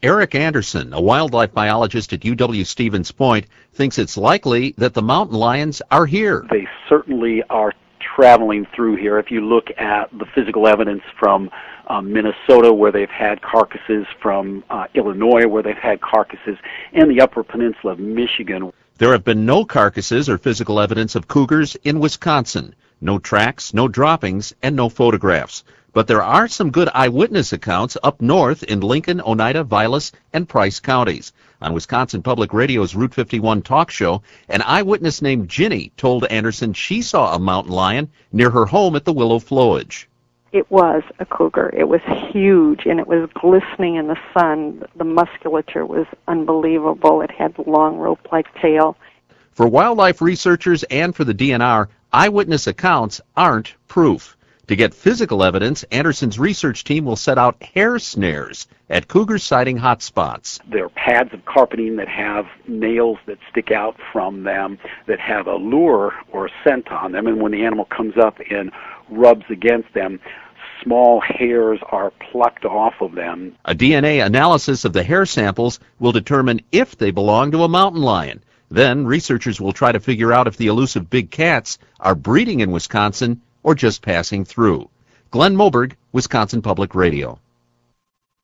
Eric Anderson, a wildlife biologist at UW-Stevens Point, thinks it's likely that the mountain lions are here. They certainly are traveling through here. If you look at the physical evidence from Minnesota, where they've had carcasses, from Illinois, where they've had carcasses, and the Upper Peninsula of Michigan. There have been no carcasses or physical evidence of cougars in Wisconsin. No tracks, no droppings, and no photographs. But there are some good eyewitness accounts up north in Lincoln, Oneida, Vilas, and Price counties. On Wisconsin Public Radio's Route 51 talk show, an eyewitness named Ginny told Anderson she saw a mountain lion near her home at the Willow Flowage. It was a cougar. It was huge, and it was glistening in the sun. The musculature was unbelievable. It had the long rope-like tail. For wildlife researchers and for the DNR, eyewitness accounts aren't proof. To get physical evidence, Anderson's research team will set out hair snares at cougar sighting hotspots. They're pads of carpeting that have nails that stick out from them, that have a lure or a scent on them, and when the animal comes up and rubs against them, small hairs are plucked off of them. A DNA analysis of the hair samples will determine if they belong to a mountain lion. Then researchers will try to figure out if the elusive big cats are breeding in Wisconsin or just passing through. Glenn Moberg, Wisconsin Public Radio.